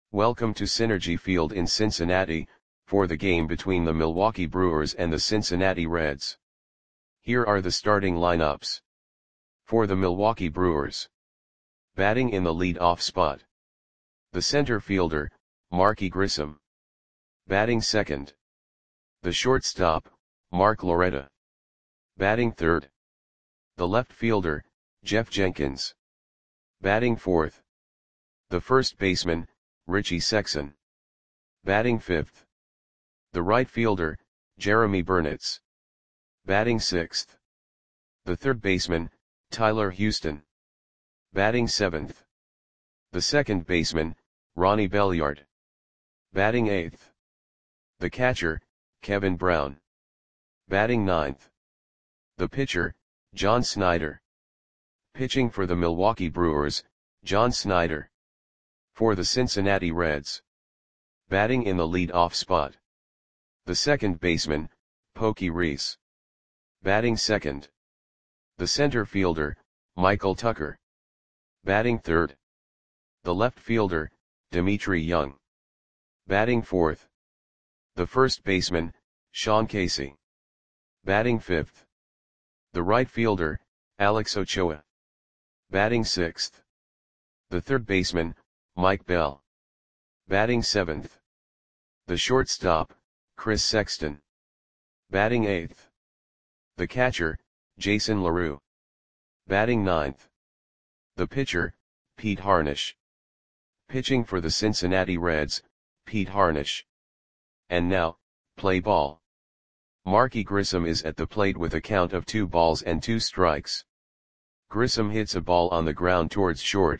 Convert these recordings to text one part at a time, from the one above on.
Welcome to Synergy Field in Cincinnati, for the game between the Milwaukee Brewers and the Cincinnati Reds. Here are the starting lineups. For the Milwaukee Brewers. Batting in the lead-off spot. The center fielder, Marky Grissom. Batting second. The shortstop, Mark Loretta. Batting third. The left fielder, Jeff Jenkins. Batting fourth. The first baseman, Richie Sexson. Batting fifth. The right fielder, Jeremy Burnitz. Batting sixth. The third baseman, Tyler Houston. Batting seventh. The second baseman, Ronnie Belliard. Batting eighth. The catcher, Kevin Brown. Batting ninth. The pitcher, John Snyder. Pitching for the Milwaukee Brewers, John Snyder. For the Cincinnati Reds. Batting in the lead-off spot. The second baseman, Pokey Reese. Batting second. The center fielder, Michael Tucker. Batting third. The left fielder, Dimitri Young. Batting fourth. The first baseman, Sean Casey. Batting fifth. The right fielder, Alex Ochoa. Batting sixth. The third baseman, Mike Bell. Batting seventh. The shortstop, Chris Sexton. Batting eighth. The catcher, Jason LaRue. Batting ninth. The pitcher, Pete Harnisch. Pitching for the Cincinnati Reds, Pete Harnisch. And now, play ball. Marky Grissom is at the plate with a count of 2 balls and 2 strikes. Grissom hits a ball on the ground towards short.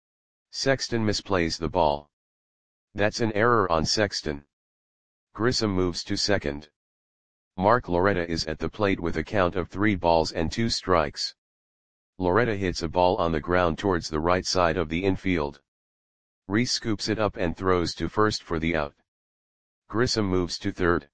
Sexton misplays the ball. That's an error on Sexton. Grissom moves to second. Mark Loretta is at the plate with a count of 3 balls and 2 strikes. Loretta hits a ball on the ground towards the right side of the infield. Reese scoops it up and throws to first for the out. Grissom moves to third.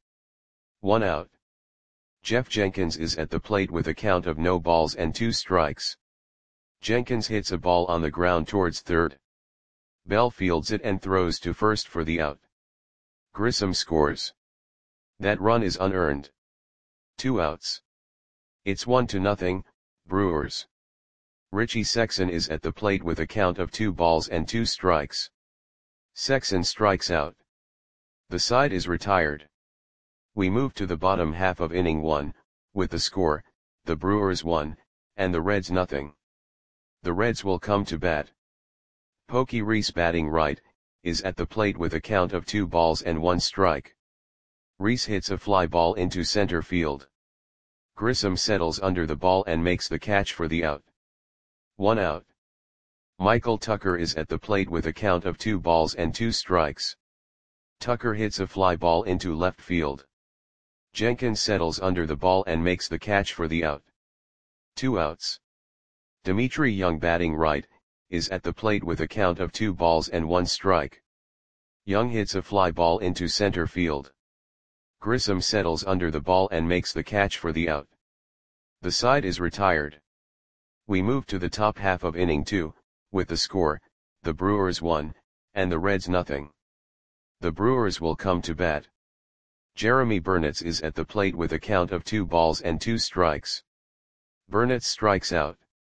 1 out. Jeff Jenkins is at the plate with a count of no balls and 2 strikes. Jenkins hits a ball on the ground towards third. Bell fields it and throws to first for the out. Grissom scores. That run is unearned. 2 outs. It's 1-0, Brewers. Richie Sexson is at the plate with a count of 2 balls and 2 strikes. Sexson strikes out. The side is retired. We move to the bottom half of inning 1, with the score, the Brewers 1, and the Reds 0. The Reds will come to bat. Pokey Reese batting right, is at the plate with a count of 2 balls and 1 strike. Reese hits a fly ball into center field. Grissom settles under the ball and makes the catch for the out. 1 out. Michael Tucker is at the plate with a count of 2 balls and 2 strikes. Tucker hits a fly ball into left field. Jenkins settles under the ball and makes the catch for the out. 2 outs. Dimitri Young batting right, is at the plate with a count of 2 balls and 1 strike. Young hits a fly ball into center field. Grissom settles under the ball and makes the catch for the out. The side is retired. We move to the top half of inning 2, with the score, the Brewers 1, and the Reds 0. The Brewers will come to bat. Jeremy Burnitz is at the plate with a count of 2 balls and 2 strikes. Burnitz strikes out.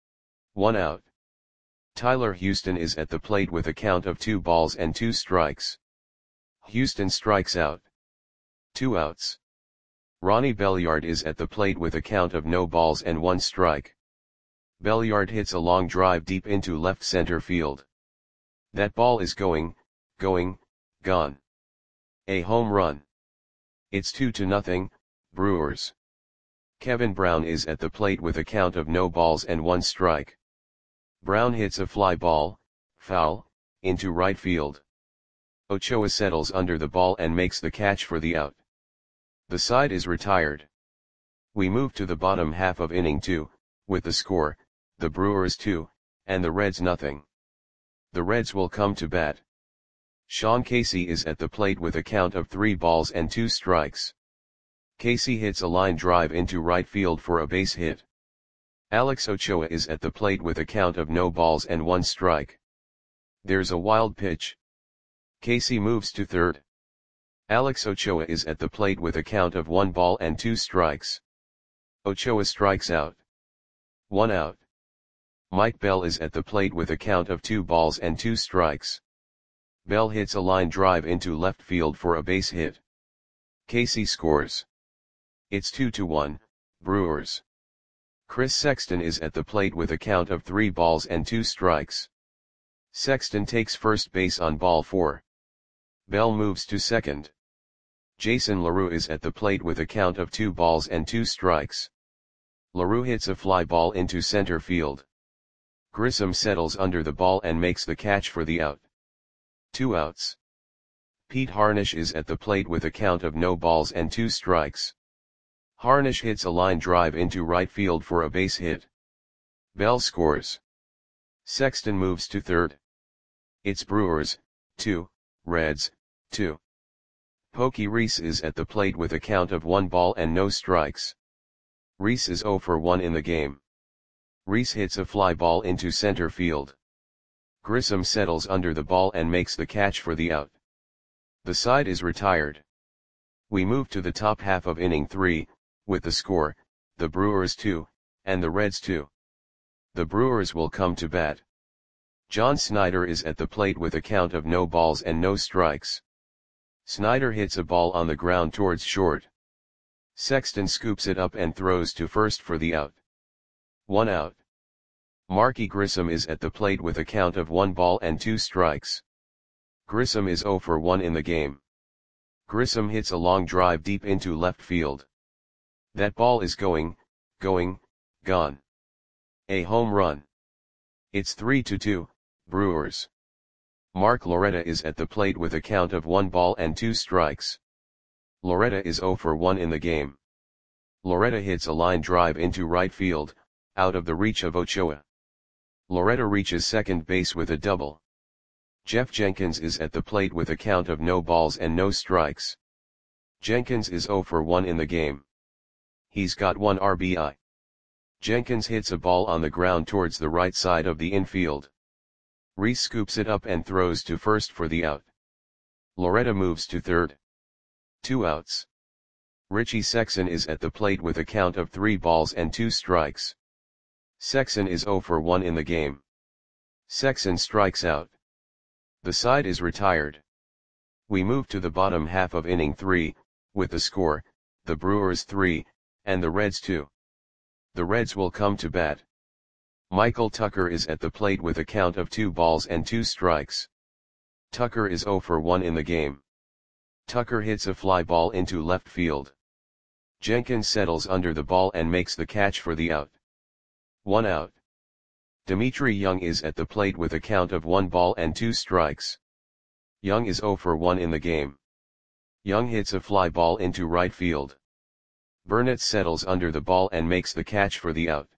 1 out. Tyler Houston is at the plate with a count of 2 balls and 2 strikes. Houston strikes out. 2 outs. Ronnie Belliard is at the plate with a count of no balls and 1 strike. Belliard hits a long drive deep into left center field. That ball is gone. A home run. It's 2-0, Brewers. Kevin Brown is at the plate with a count of no balls and 1 strike. Brown hits a fly ball, foul, into right field. Ochoa settles under the ball and makes the catch for the out. The side is retired. We move to the bottom half of inning 2, with the score, the Brewers 2, and the Reds 0. The Reds will come to bat. Sean Casey is at the plate with a count of 3 balls and 2 strikes. Casey hits a line drive into right field for a base hit. Alex Ochoa is at the plate with a count of no balls and 1 strike. There's a wild pitch. Casey moves to third. Alex Ochoa is at the plate with a count of 1 ball and 2 strikes. Ochoa strikes out. 1 out. Mike Bell is at the plate with a count of 2 balls and 2 strikes. Bell hits a line drive into left field for a base hit. Casey scores. It's 2-1, Brewers. Chris Sexton is at the plate with a count of 3 balls and 2 strikes. Sexton takes first base on ball 4. Bell moves to second. Jason LaRue is at the plate with a count of 2 balls and 2 strikes. LaRue hits a fly ball into center field. Grissom settles under the ball and makes the catch for the out. 2 outs. Pete Harnisch is at the plate with a count of no balls and 2 strikes. Harnisch hits a line drive into right field for a base hit. Bell scores. Sexton moves to third. It's Brewers, 2, Reds, 2. Pokey Reese is at the plate with a count of 1 ball and no strikes. Reese is 0 for 1 in the game. Reese hits a fly ball into center field. Grissom settles under the ball and makes the catch for the out. The side is retired. We move to the top half of inning 3, with the score, the Brewers 2, and the Reds 2. The Brewers will come to bat. John Snyder is at the plate with a count of no balls and no strikes. Snyder hits a ball on the ground towards short. Sexton scoops it up and throws to first for the out. 1 out. Marky Grissom is at the plate with a count of 1 ball and 2 strikes. Grissom is 0 for 1 in the game. Grissom hits a long drive deep into left field. That ball is gone. A home run. It's 3-2, Brewers. Mark Loretta is at the plate with a count of 1 ball and 2 strikes. Loretta is 0 for 1 in the game. Loretta hits a line drive into right field, out of the reach of Ochoa. Loretta reaches second base with a double. Jeff Jenkins is at the plate with a count of no balls and no strikes. Jenkins is 0 for 1 in the game. He's got 1 RBI. Jenkins hits a ball on the ground towards the right side of the infield. Reese scoops it up and throws to first for the out. Loretta moves to third. 2 outs. Richie Sexson is at the plate with a count of 3 balls and 2 strikes. Sexson is 0 for 1 in the game. Sexson strikes out. The side is retired. We move to the bottom half of inning 3, with the score, the Brewers 3, and the Reds 2. The Reds will come to bat. Michael Tucker is at the plate with a count of 2 balls and 2 strikes. Tucker is 0 for 1 in the game. Tucker hits a fly ball into left field. Jenkins settles under the ball and makes the catch for the out. 1 out. Dimitri Young is at the plate with a count of 1 ball and 2 strikes. Young is 0 for 1 in the game. Young hits a fly ball into right field. Burnett settles under the ball and makes the catch for the out.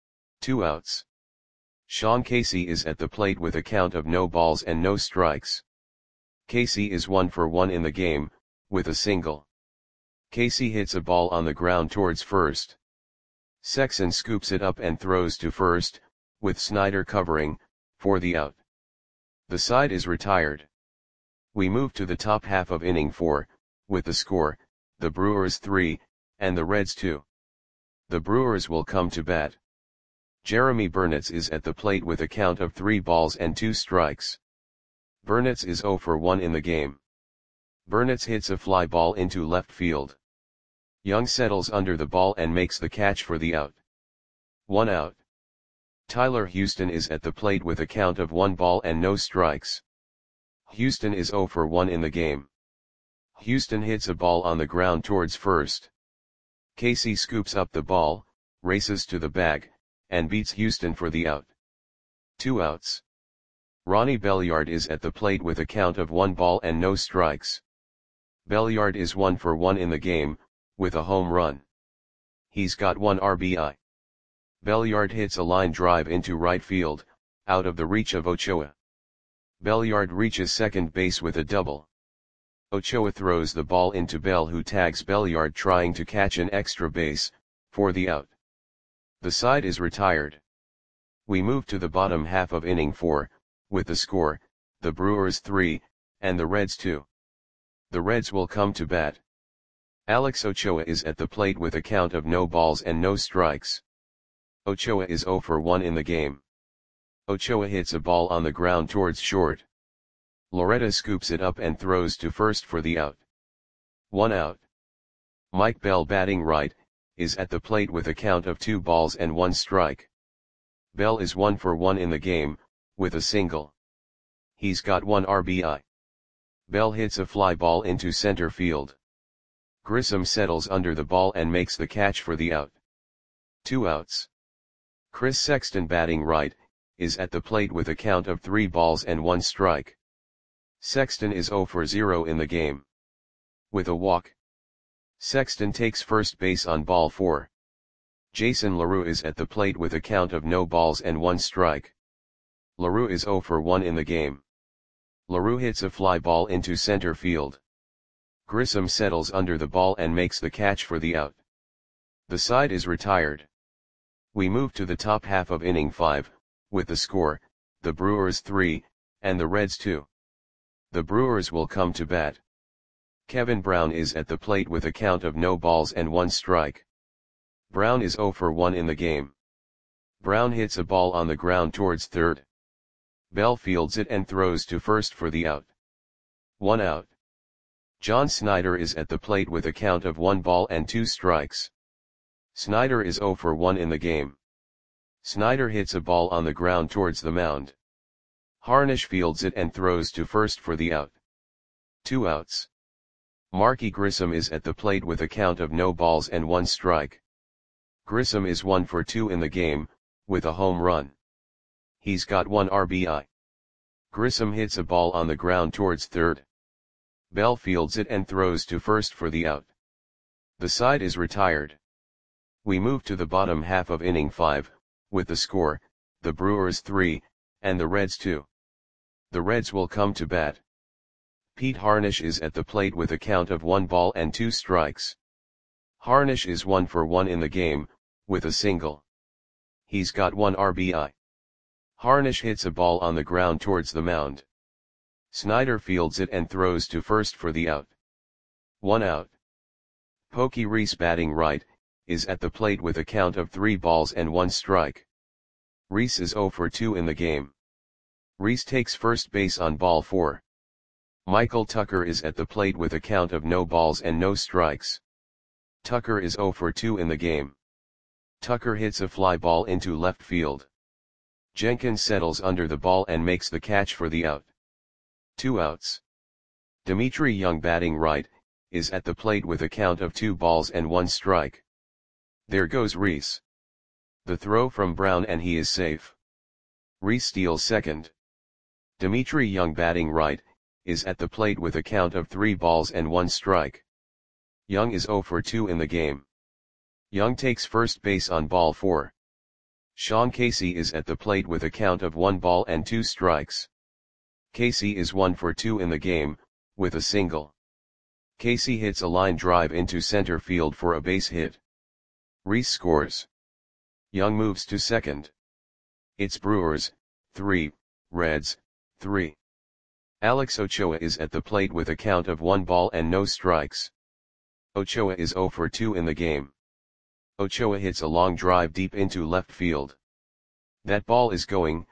2 outs. Sean Casey is at the plate with a count of no balls and no strikes. Casey is 1 for 1 in the game, with a single. Casey hits a ball on the ground towards first. Sexson scoops it up and throws to first, with Snyder covering, for the out. The side is retired. We move to the top half of inning 4, with the score, the Brewers 3, and the Reds 2. The Brewers will come to bat. Jeremy Burnitz is at the plate with a count of 3 balls and 2 strikes. Burnitz is 0 for 1 in the game. Burnitz hits a fly ball into left field. Young settles under the ball and makes the catch for the out. 1 out. Tyler Houston is at the plate with a count of 1 ball and no strikes. Houston is 0 for 1 in the game. Houston hits a ball on the ground towards first. Casey scoops up the ball, races to the bag, and beats Houston for the out. 2 outs. Ronnie Belliard is at the plate with a count of 1 ball and no strikes. Belliard is 1 for 1 in the game, with a home run. He's got 1 RBI. Belliard hits a line drive into right field, out of the reach of Ochoa. Belliard reaches second base with a double. Ochoa throws the ball into Bell, who tags Belliard trying to catch an extra base, for the out. The side is retired. We move to the bottom half of inning 4, with the score, the Brewers 3, and the Reds 2. The Reds will come to bat. Alex Ochoa is at the plate with a count of no balls and no strikes. Ochoa is 0 for 1 in the game. Ochoa hits a ball on the ground towards short. Loretta scoops it up and throws to first for the out. 1 out. Mike Bell, batting right, is at the plate with a count of 2 balls and 1 strike. Bell is 1 for 1 in the game, with a single. He's got 1 RBI. Bell hits a fly ball into center field. Grissom settles under the ball and makes the catch for the out. 2 outs. Chris Sexton, batting right, is at the plate with a count of 3 balls and 1 strike. Sexton is 0 for 0 in the game. With a walk. Sexton takes first base on ball 4. Jason LaRue is at the plate with a count of no balls and 1 strike. LaRue is 0 for 1 in the game. LaRue hits a fly ball into center field. Grissom settles under the ball and makes the catch for the out. The side is retired. We move to the top half of inning 5, with the score, the Brewers 3, and the Reds 2. The Brewers will come to bat. Kevin Brown is at the plate with a count of no balls and 1 strike. Brown is 0 for 1 in the game. Brown hits a ball on the ground towards third. Bell fields it and throws to first for the out. 1 out. John Snyder is at the plate with a count of 1 ball and 2 strikes. Snyder is 0 for 1 in the game. Snyder hits a ball on the ground towards the mound. Harnish fields it and throws to first for the out. 2 outs. Marky Grissom is at the plate with a count of no balls and 1 strike. Grissom is 1 for 2 in the game, with a home run. He's got 1 RBI. Grissom hits a ball on the ground towards third. Bell fields it and throws to first for the out. The side is retired. We move to the bottom half of inning 5, with the score, the Brewers 3, and the Reds 2. The Reds will come to bat. Pete Harnish is at the plate with a count of 1 ball and 2 strikes. Harnish is 1 for 1 in the game, with a single. He's got 1 RBI. Harnish hits a ball on the ground towards the mound. Snyder fields it and throws to first for the out. 1 out. Pokey Reese, batting right, is at the plate with a count of 3 balls and 1 strike. Reese is 0 for 2 in the game. Reese takes first base on ball 4. Michael Tucker is at the plate with a count of no balls and no strikes. Tucker is 0 for 2 in the game. Tucker hits a fly ball into left field. Jenkins settles under the ball and makes the catch for the out. 2 outs. Dimitri Young, batting right, is at the plate with a count of 2 balls and 1 strike. There goes Reese. The throw from Brown and he is safe. Reese steals second. Dimitri Young, batting right, is at the plate with a count of 3 balls and 1 strike. Young is 0 for 2 in the game. Young takes first base on ball 4. Sean Casey is at the plate with a count of 1 ball and 2 strikes. Casey is 1 for 2 in the game, with a single. Casey hits a line drive into center field for a base hit. Reese scores. Young moves to second. It's Brewers 3, Reds 3. Alex Ochoa is at the plate with a count of 1 ball and no strikes. Ochoa is 0 for 2 in the game. Ochoa hits a long drive deep into left field. That ball is gone.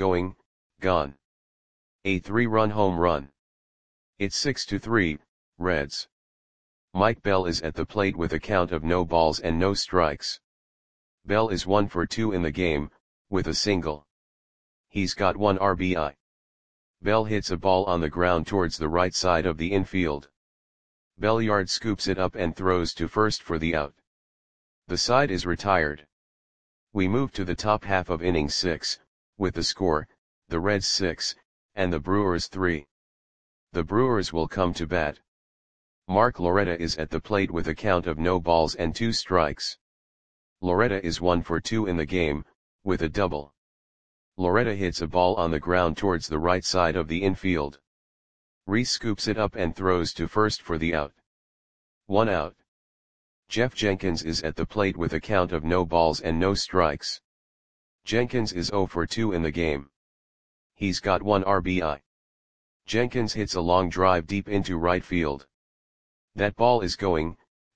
A 3-run home run. It's 6-3, Reds. Mike Bell is at the plate with a count of no balls and no strikes. Bell is 1 for 2 in the game, with a single. He's got 1 RBI. Bell hits a ball on the ground towards the right side of the infield. Belliard scoops it up and throws to first for the out. The side is retired. We move to the top half of inning 6, with the score, the Reds 6, and the Brewers 3. The Brewers will come to bat. Mark Loretta is at the plate with a count of no balls and 2 strikes. Loretta is 1 for 2 in the game, with a double. Loretta hits a ball on the ground towards the right side of the infield. Reese scoops it up and throws to first for the out. 1 out. Jeff Jenkins is at the plate with a count of no balls and no strikes. Jenkins is 0 for 2 in the game. He's got 1 RBI. Jenkins hits a long drive deep into right field. That ball is going,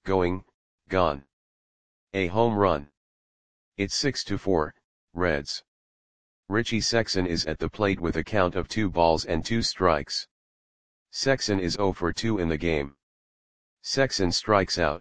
gone. A home run. It's 6-4, Reds. Richie Sexson is at the plate with a count of 2 balls and 2 strikes. Sexson is 0 for 2 in the game. Sexson strikes out.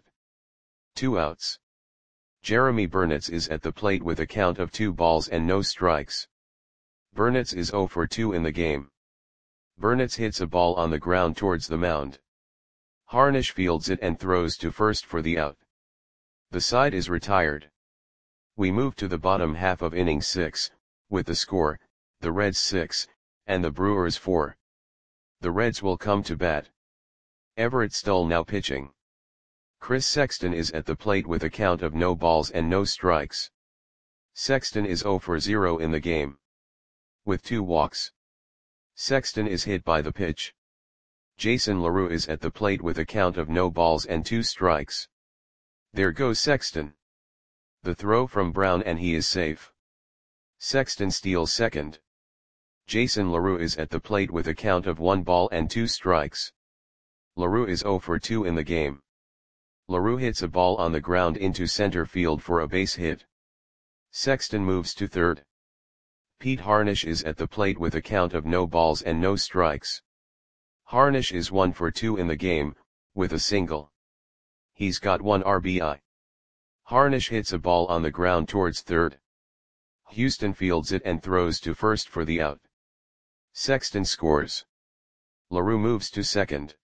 2 outs. Jeremy Burnitz is at the plate with a count of 2 balls and no strikes. Burnitz is 0 for 2 in the game. Burnitz hits a ball on the ground towards the mound. Harnish fields it and throws to first for the out. The side is retired. We move to the bottom half of inning 6, with the score, the Reds 6, and the Brewers 4. The Reds will come to bat. Everett Stoll now pitching. Chris Sexton is at the plate with a count of no balls and no strikes. Sexton is 0 for 0 in the game. With 2 walks. Sexton is hit by the pitch. Jason LaRue is at the plate with a count of no balls and 2 strikes. There goes Sexton. The throw from Brown and he is safe. Sexton steals second. Jason LaRue is at the plate with a count of 1 ball and 2 strikes. LaRue is 0 for 2 in the game. LaRue hits a ball on the ground into center field for a base hit. Sexton moves to third. Pete Harnish is at the plate with a count of no balls and no strikes. Harnish is 1 for 2 in the game, with a single. He's got 1 RBI. Harnish hits a ball on the ground towards third. Houston fields it and throws to first for the out. Sexton scores. LaRue moves to second.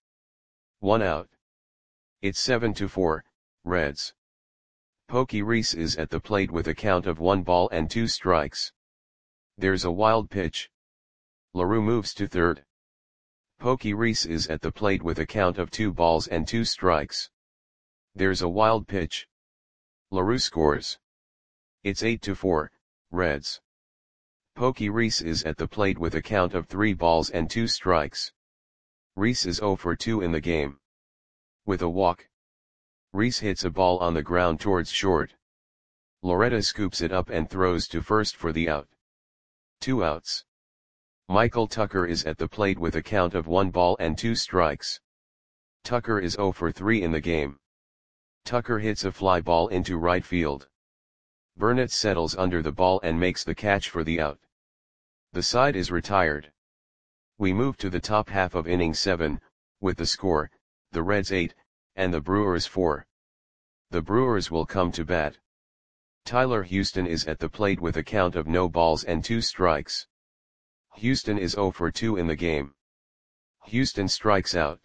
1 out. It's 7-4, Reds. Pokey Reese is at the plate with a count of 1 ball and 2 strikes. There's a wild pitch. LaRue moves to third. Pokey Reese is at the plate with a count of 2 balls and 2 strikes. There's a wild pitch. LaRue scores. It's 8-4, Reds. Pokey Reese is at the plate with a count of 3 balls and 2 strikes. Reese is 0 for 2 in the game. With a walk. Reese hits a ball on the ground towards short. Loretta scoops it up and throws to first for the out. 2 outs. Michael Tucker is at the plate with a count of 1 ball and 2 strikes. Tucker is 0 for 3 in the game. Tucker hits a fly ball into right field. Burnett settles under the ball and makes the catch for the out. The side is retired. We move to the top half of inning 7, with the score, the Reds 8, and the Brewers 4. The Brewers will come to bat. Tyler Houston is at the plate with a count of no balls and 2 strikes. Houston is 0 for 2 in the game. Houston strikes out.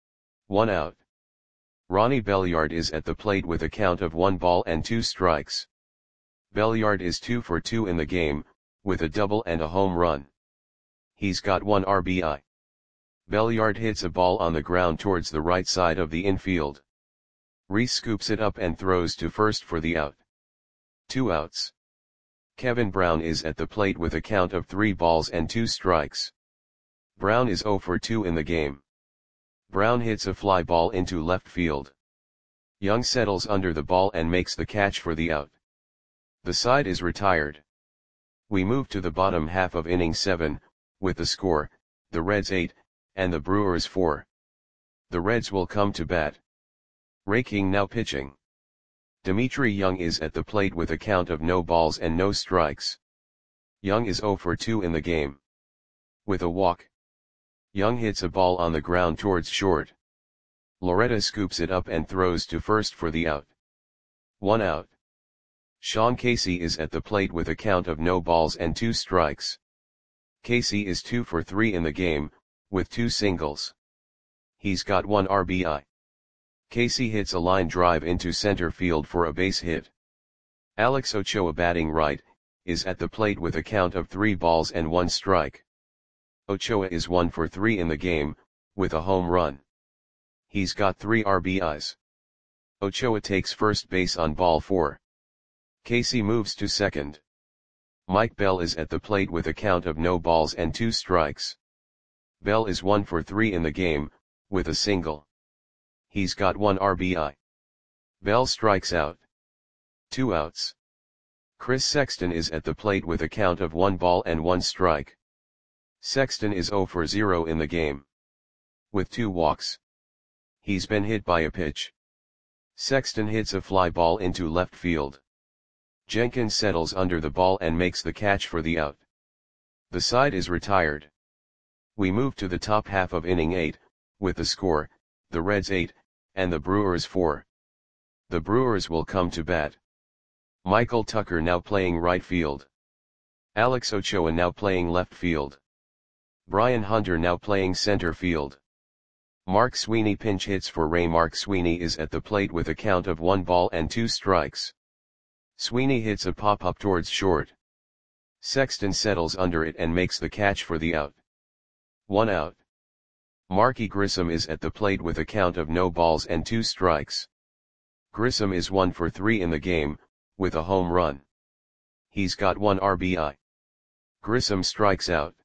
1 out. Ronnie Belliard is at the plate with a count of 1 ball and 2 strikes. Belliard is 2 for 2 in the game, with a double and a home run. He's got 1 RBI. Belliard hits a ball on the ground towards the right side of the infield. Reese scoops it up and throws to first for the out. 2 outs. Kevin Brown is at the plate with a count of 3 balls and 2 strikes. Brown is 0 for 2 in the game. Brown hits a fly ball into left field. Young settles under the ball and makes the catch for the out. The side is retired. We move to the bottom half of inning 7, with the score, the Reds 8, and the Brewers 4. The Reds will come to bat. Ray King now pitching. Dimitri Young is at the plate with a count of no balls and no strikes. Young is 0 for 2 in the game. With a walk. Young hits a ball on the ground towards short. Loretta scoops it up and throws to first for the out. 1 out. Sean Casey is at the plate with a count of no balls and 2 strikes. Casey is 2 for 3 in the game, with 2 singles. He's got 1 RBI. Casey hits a line drive into center field for a base hit. Alex Ochoa, batting right, is at the plate with a count of 3 balls and 1 strike. Ochoa is 1 for 3 in the game, with a home run. He's got 3 RBIs. Ochoa takes first base on ball 4. Casey moves to second. Mike Bell is at the plate with a count of no balls and 2 strikes. Bell is 1 for 3 in the game, with a single. He's got 1 RBI. Bell strikes out. 2 outs. Chris Sexton is at the plate with a count of 1 ball and 1 strike. Sexton is 0 for 0 in the game. With 2 walks. He's been hit by a pitch. Sexton hits a fly ball into left field. Jenkins settles under the ball and makes the catch for the out. The side is retired. We move to the top half of inning 8, with the score, the Reds 8, and the Brewers 4. The Brewers will come to bat. Michael Tucker now playing right field. Alex Ochoa now playing left field. Brian Hunter now playing center field. Mark Sweeney pinch hits for Ray. Mark Sweeney is at the plate with a count of 1 ball and 2 strikes. Sweeney hits a pop-up towards short. Sexton settles under it and makes the catch for the out. 1 out. Marky Grissom is at the plate with a count of no balls and 2 strikes. Grissom is 1 for 3 in the game, with a home run. He's got 1 RBI. Grissom strikes out.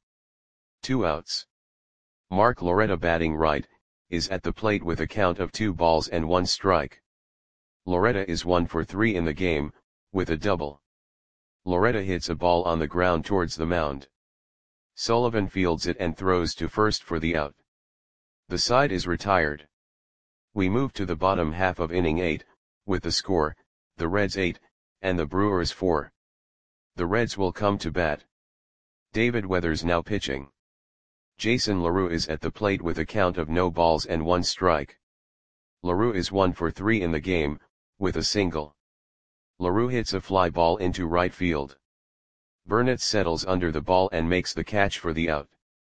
2 outs. Mark Loretta batting right, is at the plate with a count of 2 balls and 1 strike. Loretta is 1 for 3 in the game, with a double. Loretta hits a ball on the ground towards the mound. Sullivan fields it and throws to first for the out. The side is retired. We move to the bottom half of inning 8, with the score, the Reds 8, and the Brewers 4. The Reds will come to bat. David Weathers now pitching. Jason LaRue is at the plate with a count of no balls and 1 strike. LaRue is 1 for 3 in the game, with a single. LaRue hits a fly ball into right field. Burnett settles under the ball and makes the catch for the out.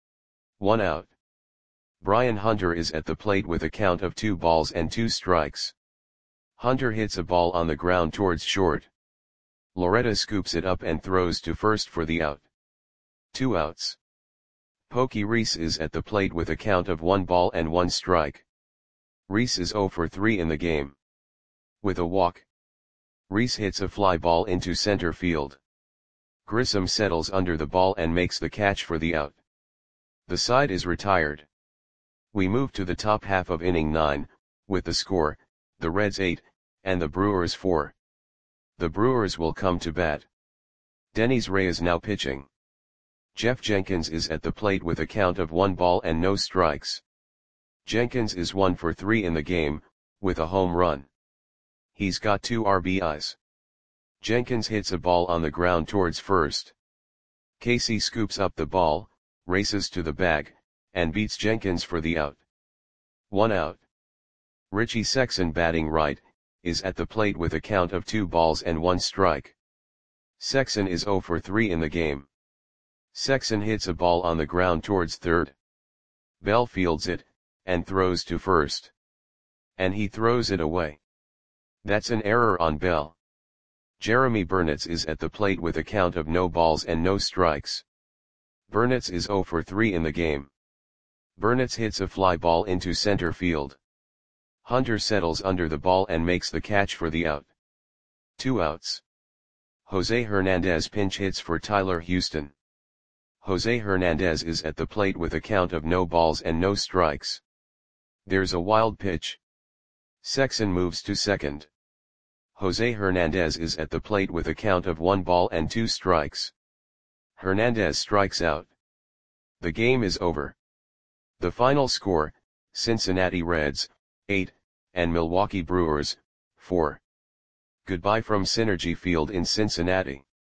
1 out. Brian Hunter is at the plate with a count of 2 balls and 2 strikes. Hunter hits a ball on the ground towards short. Loretta scoops it up and throws to first for the out. 2 outs. Pokey Reese is at the plate with a count of 1 ball and 1 strike. Reese is 0 for 3 in the game. With a walk. Reese hits a fly ball into center field. Grissom settles under the ball and makes the catch for the out. The side is retired. We move to the top half of inning 9, with the score, the Reds 8, and the Brewers 4. The Brewers will come to bat. Dennis Ray is now pitching. Jeff Jenkins is at the plate with a count of 1 ball and no strikes. Jenkins is 1 for 3 in the game, with a home run. He's got 2 RBIs. Jenkins hits a ball on the ground towards first. Casey scoops up the ball, races to the bag, and beats Jenkins for the out. 1 out. Richie Sexson batting right, is at the plate with a count of 2 balls and 1 strike. Sexson is 0 for 3 in the game. Sexson hits a ball on the ground towards third. Bell fields it, and throws to first. And he throws it away. That's an error on Bell. Jeremy Burnett is at the plate with a count of no balls and no strikes. Burnett is 0 for 3 in the game. Burnett hits a fly ball into center field. Hunter settles under the ball and makes the catch for the out. 2 outs. Jose Hernandez pinch hits for Tyler Houston. Jose Hernandez is at the plate with a count of no balls and no strikes. There's a wild pitch. Sexson moves to second. Jose Hernandez is at the plate with a count of 1 ball and 2 strikes. Hernandez strikes out. The game is over. The final score, Cincinnati Reds, 8, and Milwaukee Brewers, 4. Goodbye from Synergy Field in Cincinnati.